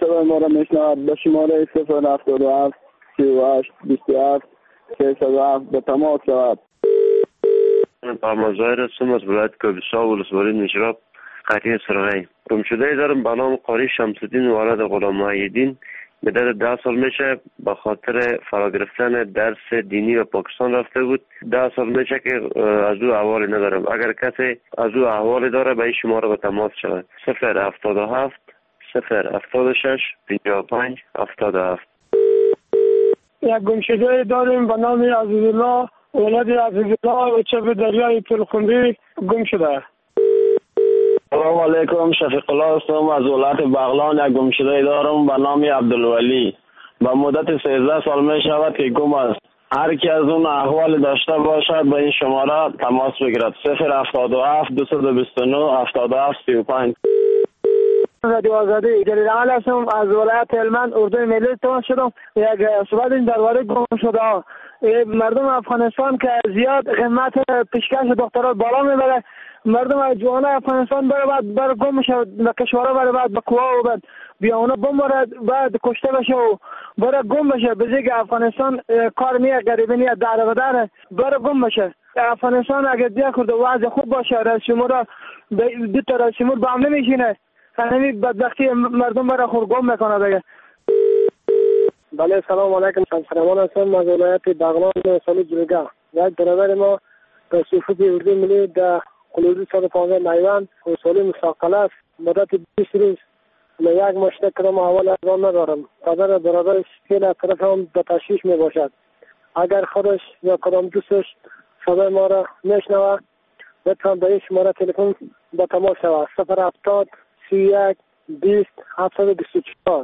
صدای ما را میشنود به شماره 077 38 27 307 به تماس شود. پرمازایر هستم از ولایت کابیسا ولسوالی نجراب قریه سرغی. گمشده دارم به نام قاری شمس‌الدین ولد غلام محی‌الدین. مدت 10 سال میشه به خاطر فرا گرفتن درس دینی به پاکستان رفته بود. 10 سال میشه که از او احوالی ندارم. اگر کسی از او احوالی داره به این شماره به تماس شود. 077 076 55 77. یک گمشده داریم به نام عزیزالله ولد عزیزالله و چپ دریای پلخمری گم شده. سلام علیکم، شفیق الله هستم از ولایت بغلان. یک گمشده دارم به نام عبدالولی. به مدت 13 سال می شود که گم است. هر کی از اون احوال داشته باشد به این شماره تماس بگیرد. 077 229 77 35. رادیو آزادی جلیل عمل هستم از ولایت هلمند اردوی ملی تماس شدم. یک صحبت درباره گم شده ها. مردم افغانستان که زیاد قیمت پیشکش دکترا بالا میبره، مردم جوان افغانستان بر گم میشه به کشورها، بعد به کوه و بعد بیا اونا بمبارد، بعد کشته بشه و برای گم بشه. بزرگ افغانستان کار نیه، غریبی نیه، داره و داره برای گم بشه. افغانستان اگر دیا کرده وضع خوب باشه، رئیس جمهور دو تا رئیس جمهور با هم نمیشینه، همین بدبختی مردم برای خود گم میکنه دیگه. بله سلام علیکم، فرمان هستم از ولایت بغلان سالی جلگه. یک برادر ما در صفوف اردوی ملی در قلوزی 115 میوان سالی مستقل است. مدت 20 روز یک مشتک کدام احوال از آن ندارم. پدر برادرش خیلی از طرف هم به تشویش می باشد. اگر خودش یا کدام دوستش صدای ما را میشنوه لطفا به این شماره تلفن به تماس شود. 070 31 20 724.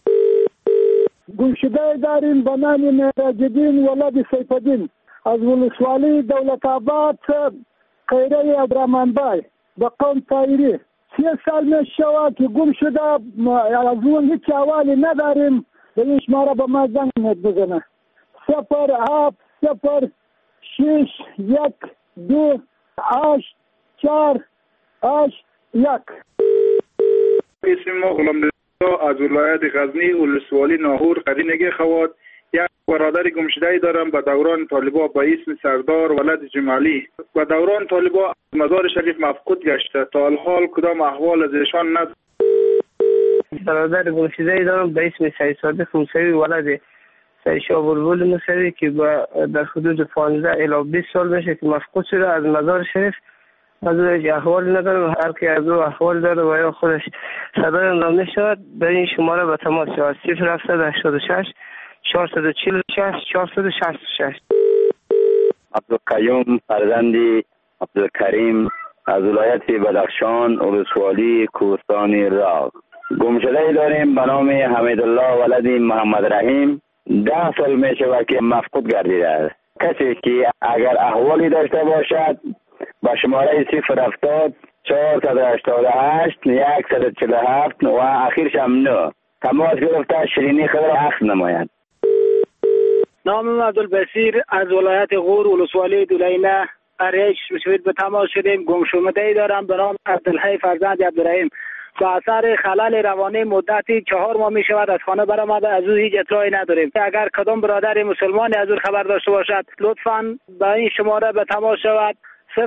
گمشده داریم به نام معراج‌الدین ولد سیف‌الدین از ولسوالی دولت آباد قیره عبدالرحمن‌بای به قوم طاهری. 3 سال می شود که گم شده، از اون هیچ احوالی نداریم. به این شماره به ما زنگ بزنه. 07 06 1 2 8 4 8 1. اسم ما غلام از ولایت غزنی ولسوالی ناهور قدینگی خواد. یک برادر گمشده دارم به دوران طالبا به اسم سردار ولد جمالی. به دوران طالبا مزار شریف مفقود گشته. تا الحال کدام احوال از ایشان ندارم. برادر گمشده دارم به اسم سید صادق موسوی ولد سید شاه بلبل موسوی که در حدود 15 الی 20 سال میشه که مفقود شده از مزار شریف. از او احوال ندارم. هر کی از او احوال داره و یا خودش صدای اون را میشود به این شماره به تماس شود. 0786 446 466. عبدالقیوم فرزند عبدالکریم از ولایت بدخشان ولسوالی کوهستان راغ. گمشده داریم به نام حمیدالله ولد محمد رحیم. 10 سال می شود که مفقود گردیده است. کسی که اگر احوالی داشته باشد با شماره 070 488 147 و اخیرش هم 9 تماس گرفته شیرینی خود را عکس نماید. نام عبدالبصیر از ولایت غور ولسوالی دولینه قریه شمشوید به تماس شدیم. گمشده دارم به نام عبدالحی فرزند عبدالرحیم. با اثر خلل روانی مدتی 4 ماه می شود از خانه برآمده، از او هیچ اطلاعی نداریم. اگر کدام برادر مسلمانی از او خبر داشته باشد لطفاً به این شماره به تماس شود.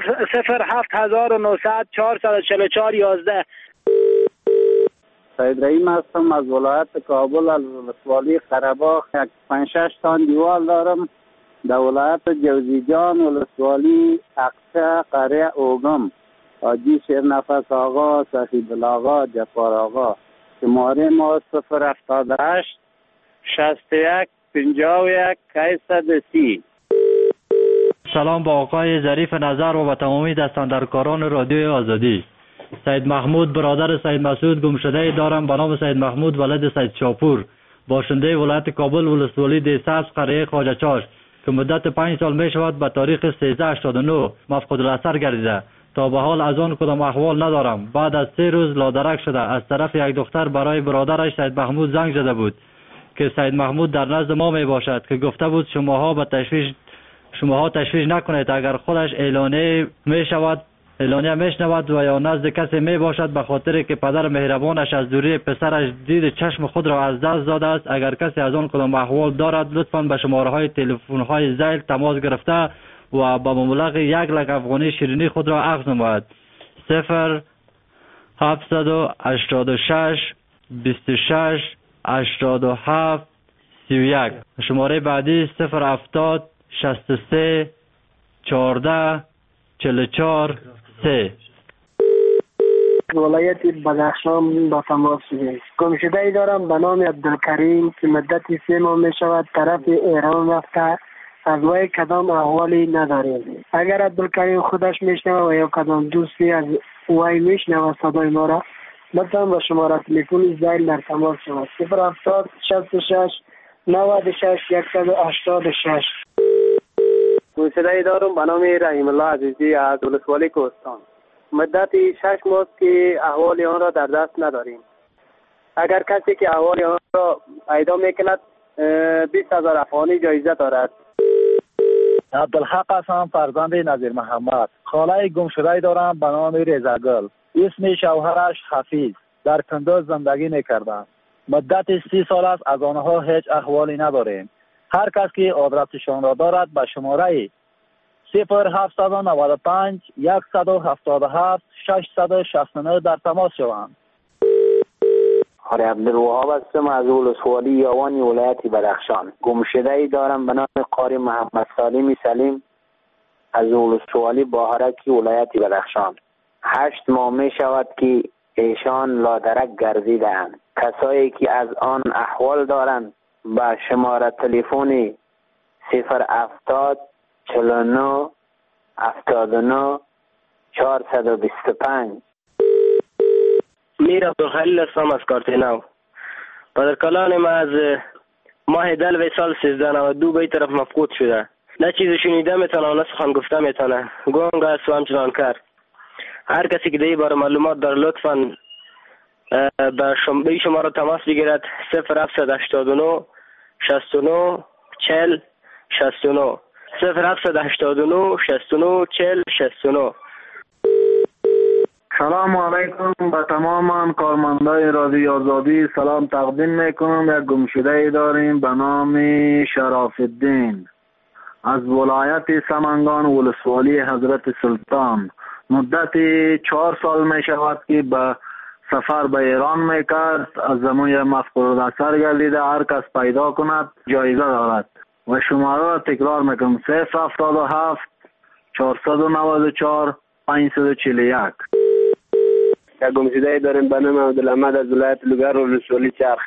07900 444 11. سید رحیم هستم از ولایت کابل از ولسوالی قره‌باغ. 5-6 تان دیوال دارم در ولایت جوزیجان ولسوالی اقصی قریه اوگم. حاجی شیرنفس آقا، سفید آقا، جفار آقا. شماره ما 078 61 51 830. سلام با آقای ظریف نظر و به تمامی دستاندرکاران رادیو آزادی. سید محمود برادر سید مسعود گمشده دارم به نام سید محمود ولد سید شاپور باشنده ولایت کابل ولسوالی دیساس قریه خواجه چاش که مدت 5 سال می شود به تاریخ 1389 مفقود الاثر گردیده. تا به حال از آن کدام احوال ندارم. بعد از 3 روز لادرک شده. از طرف یک دختر برای برادرش سید محمود زنگ زده بود که سید محمود در نزد ما می باشد که گفته بود شماها تشویش نکنید. اگر خودش اعلانه می شود اعلانیه میشنود و یا نزد کسی می باشد به خاطر که پدر مهربانش از دوری پسرش دید چشم خود را از دست داده است. اگر کسی از آن کدام احوال دارد لطفاً به شماره های تلفن های ذیل تماس گرفته و با مبلغ 1 لک افغانی شیرینی خود را اخذ نماید. 0786 26 87 31. شماره بعدی 070 63 14 44 3. ولایت بدخشان با تماس شدیم. گمشده‌ای دارم به نام عبدالکریم که مدتی 3 ماه می شود طرف ایران رفته. از وی کدام احوالی نداریم. اگر عبدالکریم خودش میشنوه و یا کدام دوستی از وی میشنوه صدای ما را، لطفاً با شماره تلفن ذیل در تماس شود. 070 66 96 186. گمشده‌ای دارم به نام رحیم الله عزیزی از ولسوالی کوهستان. مدتی 6 ماه که احوال آن را در دست نداریم. اگر کسی که احوال آن را پیدا میکند 20,000 افغانی جایزه دارد. عبدالحق هستم، فرزند نظیر محمد. خاله گمشده‌ای دارم به نام رضاگل. اسم شوهرش حفیظ. در کندوز زندگی میکردند. مدت 30 سال است از آنها هیچ احوالی نداریم. هر کس که آدرسشان را دارد به شماره 0795 177 669 در تماس شوند. آره عبدالوهاب هستم از ولسوالی یاوانی ولایت بدخشان. گمشده‌ای دارم به نام قاری محمد سالمی سلیم از ولسوالی باهرکی ولایت بدخشان. 8 ماه می شود که ایشان لادرک گردیدند. کسایی که از آن احوال دارند به شماره تلفن 070 49 79 425. میر عبدالخلیل هستم از کارتینو. پدرکلان ما از ماه دلو سال 1392 به این طرف مفقود شده. نه چیزی شنیده میتونه نه سخن گفته میتونه. گونگ است و همچنان کرد. هر کسی که دیگه بار معلومات در لطفاً به شماره تماس بگیرد 0789 69 40 69 0789 69 40 69. سلام علیکم به تمام کارمندای رادیو آزادی سلام تقدیم میکنم. یک گمشده‌ای داریم به نام شراف الدین از ولایت سمنگان ولسوالی حضرت سلطان. مدت 4 سال می شود که به سفر به ایران میکرد. از زمان مفقود اثر گردیده. هر کس پیدا کند جایزه دارد و شماره را تکرار میکنم 077 494 541. یک گمشده‌ای داریم به نام عبدالحمد از ولایت لوگر ولسوالی چرخ.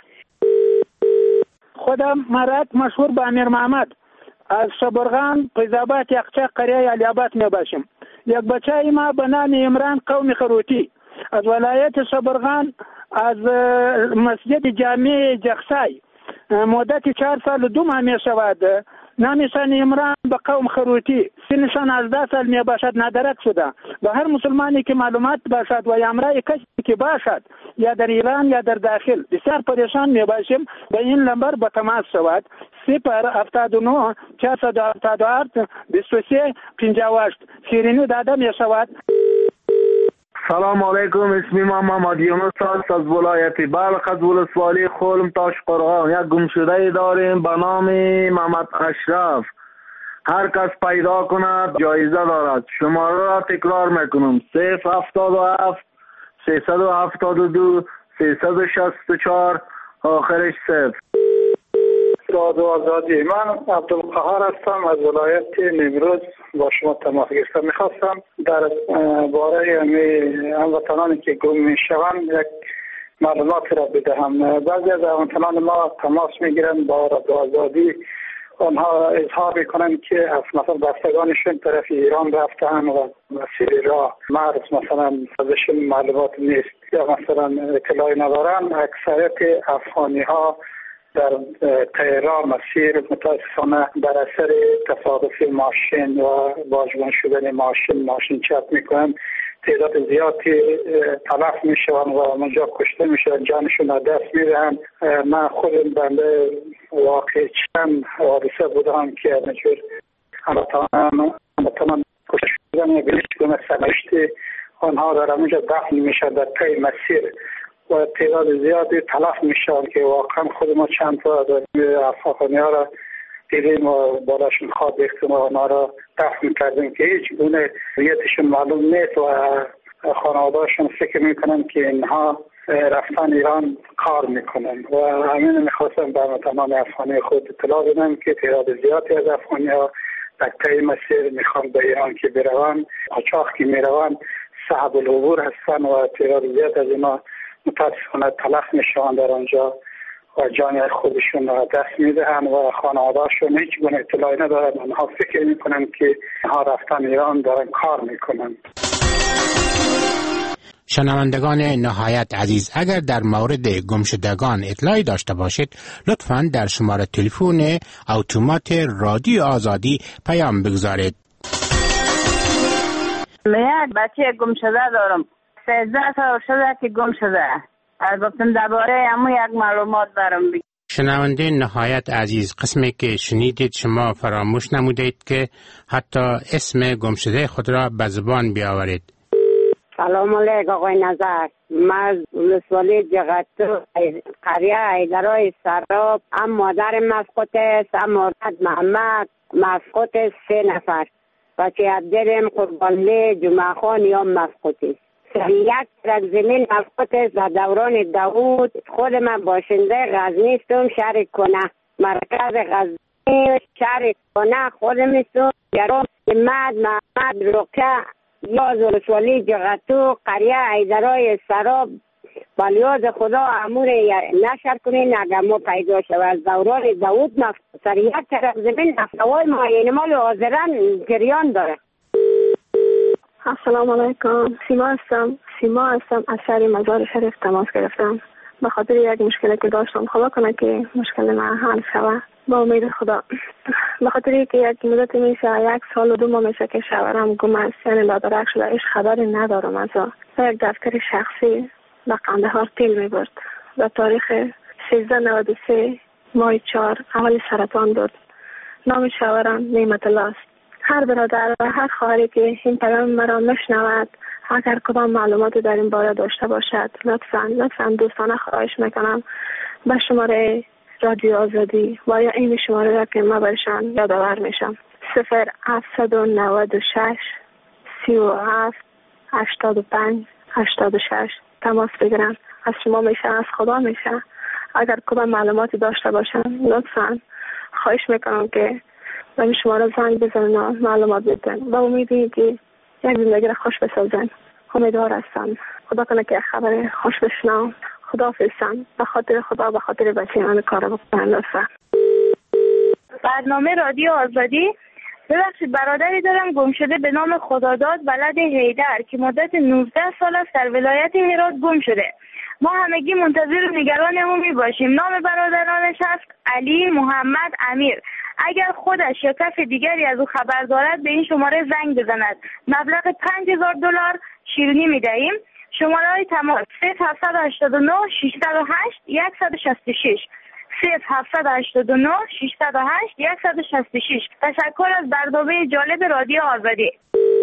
خودم مرد مشهور به امیر محمد از شبرغان فیض‌آباد یخچه قریه علی‌آباد میباشم. یک بچه ما به نام عمران قومی خروتی از ولایت شبرغان از مسجد جامع جخسای مدت 4 سال و 2 ماه می شود. نامشان عمران به قوم خروتی، سنشان 18 سال می باشد، نادرک شده. و هر مسلمانی که معلومات باشد و امرای کسی که باشد یا در ایران یا در داخل بسیار پریشان می باشیم. به این نمبر با تماس شود 079 478 23 58. شیرینی داده می شود. سلام علیکم. اسمی من محمد یونس است از ولایت بلخ از ولسوالی خلم تاش قرغان. یک گمشده‌ای داریم به نام محمد اشرف. هر کس پیدا کند جایزه دارد. شماره را تکرار میکنم 077 372 364 آخرش 0. رادیو آزادی، من عبدالقهار هستم از ولایت نیمروز با شما تماس گرفتم. میخواستم در باره هموطنانی که گم میشوند یک معلومات را بدهم. بعضی از هموطنان ما تماس میگیرند با رادیو آزادی، آنها اظهار میکنند که مثلا بستگانشون طرف ایران رفتن و مسیر راه مرز مثلا ازشون معلومات نیست یا مثلا اطلاعی ندارن. اکثریت افغانی ها در تهران مسیر متاسفانه در اثر تصادف ماشین و واژگان شدن ماشین چپ میکنن. تعداد زیادی تلف میشون و منجا کشته میشون، جانشون از دست میدهن. من خودم بنده واقع چند حادثه بودم که همچنان کشته بلیشگونه سرنوشت آنها در همونجا دفن میشه در طی مسیر و تعداد زیادی تلف میشن که واقعا خود ما چند تا افغانی ها را دیدیم و بالاشون خواب ریختیم و آنها را دفن کردیم که هیچ گونه هویتشون معلوم نیست و خانواده‌شون فکر میکنن که اینها رفتن ایران کار میکنن و همین میخواستم به تمام افغانی خود اطلاع بدم که تعداد زیادی از افغانی ها در طی مسیر میخوان به ایران که برون، قاچاق که میرون صعب العبور هستن و تعداد زیاد از اینا متاسفانه تلف میشن در آنجا و جان خودشون را دست میدهن و خانواده‌شون هیچ گونه اطلاعی ندارن. آنها فکر میکنن که ها رفتن ایران دارن کار میکنن. شنوندگان نهایت عزیز، اگر در مورد گمشدگان اطلاعی داشته باشید لطفاً در شماره تلفن اتومات رادیو آزادی پیام بگذارید. یک بچه گم شده دارم، 13 سال شده که گم شده. البته درباره همون یک معلومات دارم. شنونده نهایت عزیز، قسمی که شنیدید شما فراموش نمودید که حتی اسم گمشده خود را به زبان بیاورید. سلام علیکم آقای نظر. من ولسوالی جغتو قریه ایدرای سراب، هم مادر مفقود است هم مادر محمد مفقود است. 3 نفر بچه عبدالیم قربانلی جمعه خان یا مفقود است. یک ترک زمین مفقود است در دوران داوود. خود من باشنده غزنی استم، شهر کنه مرکز غزنی شهر کنه خودم استم. یارم محمد رقه یا ولسوالی جغتو قریه ایدرای سراب. بالیاز خدا امور نشر کنین اگر ما پیدا شود از دوران داوود مفقود. سر یک طرف زمین نفتوای ما یعنی مال حاضران جریان داره. السلام علیکم. سیما هستم از شهر مزار شریف تماس گرفتم به خاطر یک مشکلی که داشتم. خدا کنه که مشکل من حل شود با امید خدا. به خاطر که یک مدت میشه 1 سال و 2 ماه میشه که شوهرم گم است، یعنی لادرک شده. هیچ خبری ندارم ازا. یک دفتر شخصی به قندهار تیل میبرد. در تاریخ 1393 ماه 4 اول سرطان داد. نام شوهرم نعمت الله است. هر برادر و هر خواهری که این پیام مرا میشنود اگر کدام معلوماتی در این باره داشته باشد لطفاً دوستانه خواهش میکنم به شماره رادیو آزادی و یا این شماره را که ما برشان یادآور میشم 0796 37 85 86 تماس بگیرن. از شما میشه، از خدا میشه. اگر کدام معلوماتی داشته باشن لطفاً خواهش میکنم که به این شماره زنگ بزنن و معلومات بدن. با امیدی که یک زندگی را خوش بسازن. امیدوار هستم خدا کنه که خبر خوش بشنم. خدا حافظم. به خاطر خدا به خاطر بچه من کار بکنم لطفا. برنامه رادیو آزادی. ببخشید برادری دارم گم شده به نام خداداد ولد حیدر که مدت 19 سال است در ولایت هرات گم شده. ما همگی منتظر و نگران او می باشیم. نام برادرانش است علی، محمد، امیر. اگر خودش یا کس دیگری از او خبر دارد به این شماره زنگ بزند. مبلغ $5000 شیرینی می دهیم. شماره های تماس 0789 608 166 0789 608 166. تشکر از برنامه جالب رادیو آزادی.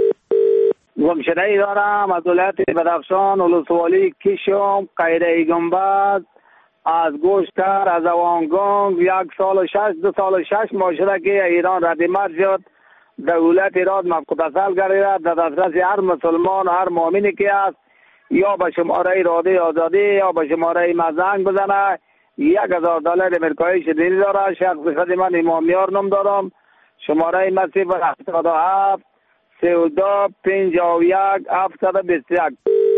گمشده ای دارم از ولایت بدخشان، ولسوالی کیشم، قیره گنبد، از گوشتر، از اوانگانگ. 1 سال و 2 سال و 6 ماه شده که ایران ردیمت شد. دولت ایران مقتصل گردید. در دسترس هر مسلمان و هر مؤمنی که است یا به شماره رادیو آزادی یا به شماره مزنگ بزنه. $1000 امریکایی شدیدی داره. شخص خود من امامیار نام دارم. شماره مسیح 77 32 51 721.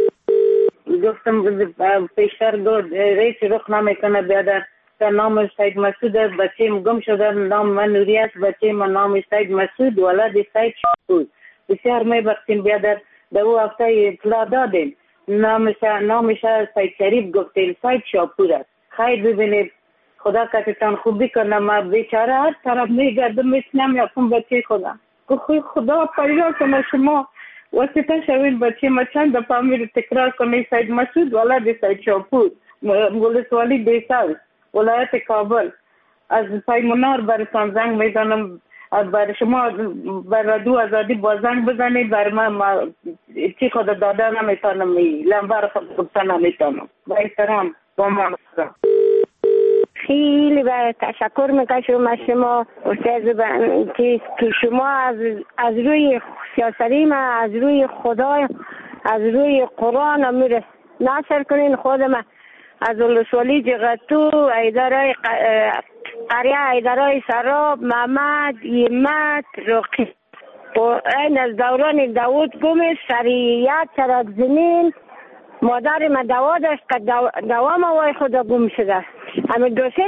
گفتم پیشتر رئیس رخ نمیکنه بیادر. در نام سید مسعود بچه گم شده. نام من نوری است. بچه من نام سید مسعود ولد سید شاپور. بسیار میبختیم بیادر. در او هفته اطلاع دادیم. نامش سید شریف گفتیم سید شاپور است. خیر ببینید خدا کتتان خوبی کنه. ما بیچاره هر طرف میگردم میتونم یکم بچه خودم. خدا پیدا کنه شما واسطه شوید بچه ما چند دفعه میره تکرار کنه سید مسعود ولد سید شاپور ولسوالی دیسال ولایت کابل. از پای منار براتان زنگ میزنم. بر شما بر رادیو آزادی با زنگ بزنید، بر من چی خود داده نمیتونم، لنبر خود گفته نمیتونم. با احترام با ما. خیلی باید تشکر میکنم از شما استاد که شما از روی سیاسی ما، از روی خدا، از روی قرآن امیر ناصر کنین. خودم از ولسوالی جغتو، ایدارای قریه، ایدارای سراب، محمد، یمت، رقی و این از دوران داود گومش شریعت سرک زمین مادر من دوا داشت که دوام وای خدا گم شده. همه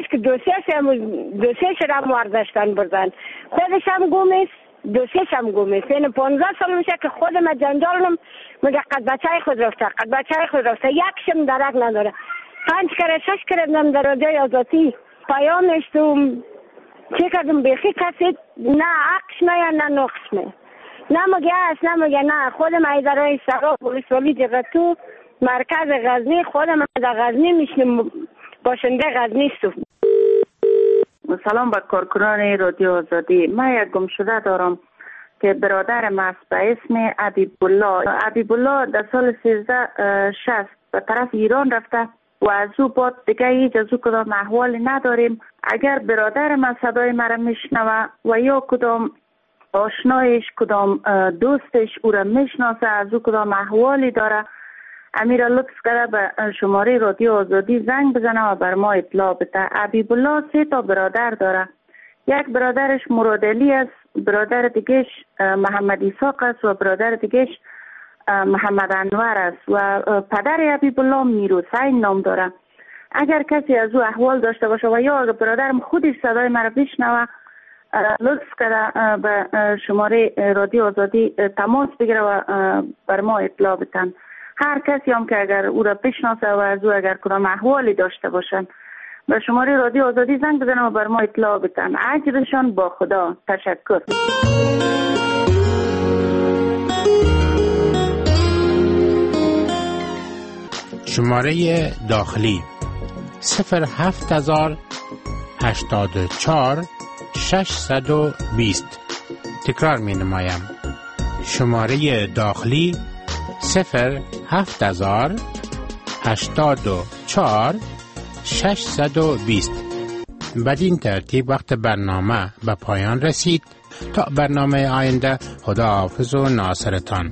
دوسیش را مواردشتن بردن، خودش هم گومش، دوسیش هم گومش. این 15 سال میشه که خودم جنجالم میگه قد بچه خود رفته، یکشم درک نداره. 5 کره 6 کردم در رادیوی آزادی پیام نشتم، چه کردم بیخی کسی نه عقش میه نه نقش میه، نمگه نه. خودم ایدارای سراب ولسوالی جغتو مرکز غزنی، خودم در غزنی میشنم، باشنده غزنی است. سلام به کارکنان رادیو آزادی. من یک گمشده دارم که برادرم است به اسم عبیب الله در سال 1360 به طرف ایران رفته و از او بعد دیگه هیچ از او کدام احوالی نداریم. اگر برادرم از صدای مرا میشنوه و یا کدام آشنایش، کدام دوستش او را میشناسه، از او کدام احوالی داره، امیر لطف کرده به شماره رادیو آزادی زنگ بزنه و بر ما اطلاع بده. عبیب الله 3 تا برادر داره. یک برادرش مرادعلی است، برادر دیگهش محمد اسحاق است و برادر دیگهش محمد انور است و پدر عبیب الله میرحسین نام داره. اگر کسی از او احوال داشته باشه و یا اگر برادرم خودش صدای مرا بشنوه، لطف کرده به شماره رادیو آزادی تماس بگیره و بر ما اطلاع بدن. هر کسی هم که اگر او را بشناسه و از او اگر کدام احوالی داشته باشن به شماره رادیو آزادی زنگ بزنن و بر ما اطلاع بدن. اجرشان با خدا. تشکر. شماره داخلی 07084 620. تکرار می نمایم. شماره داخلی 07084 620. بدین ترتیب وقت برنامه به پایان رسید. تا برنامه آینده، خدا حافظ و ناصرتان.